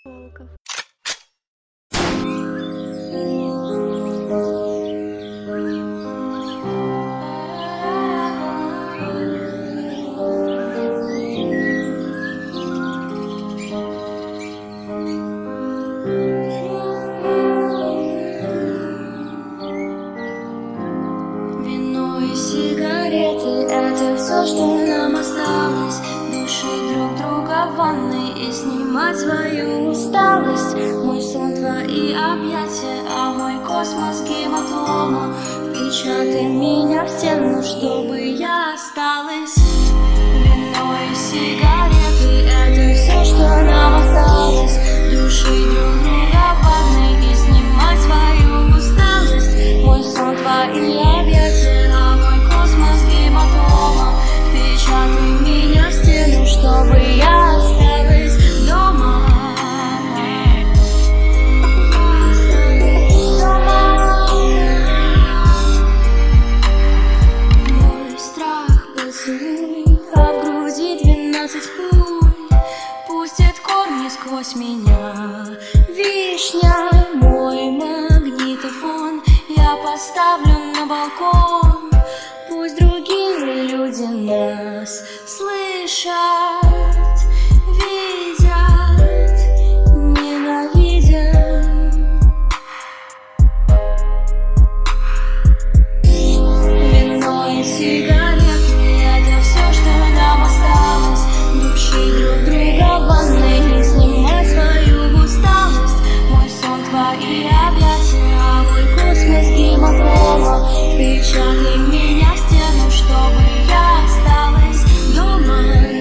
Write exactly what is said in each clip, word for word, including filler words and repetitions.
Волков. Вино и сигареты — это все, что нам осталось. Души друг друга в ванной и снимать свою усталость. Мой сон — твои объятия, а мой космос — гематома. Впечатай меня в стену, чтобы я осталась. Вино и сигареты — это все, что нам осталось. Души друг друга в ванной и снимать свою усталость. Мой сон — твои объятия, а мой космос — гематома. Впечатай меня в стену, чтобы я осталась дома. Мой страх — поцелуй, а в груди двенадцать пуль пустит корни сквозь меня. Вишня — мой магнитофон, я поставлю на балкон. Пусть другие люди нас слышат, видят, ненавидят. Вино и сигареты — это все, что нам осталось. Души друг друга в ванной и снимать свою усталость. Мой сон — твои объятия, а мой космос — гематома. Впечатай меня в стену, чтобы я осталась дома.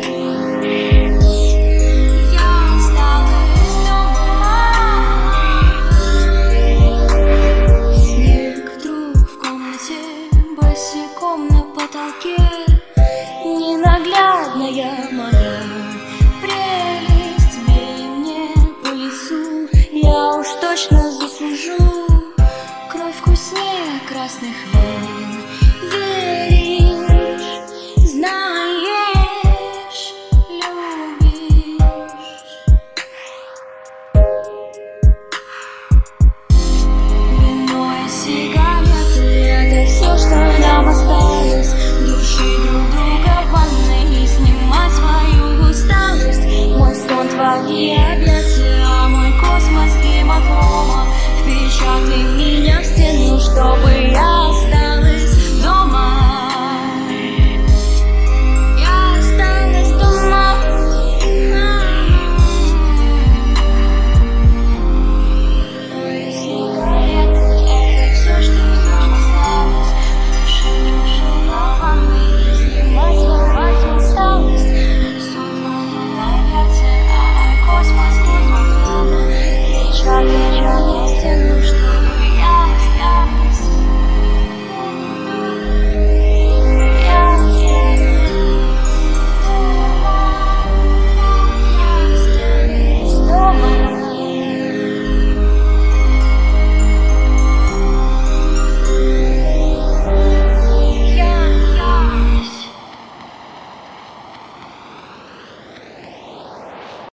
Я осталась дома. Снег вдруг в комнате, босиком на потолке. Ненаглядная моя прелесть, бей мне по лицу, я уж точно заслужу кровь вкуснее красных вин. Веришь, знаешь, любишь. Вино и сигареты — это все, что нам осталось. Души друг друга в ванной и снимать свою усталость. Мой сон — твои объятия, а мой космос — гематома. Впечатай меня в стену, чтобы я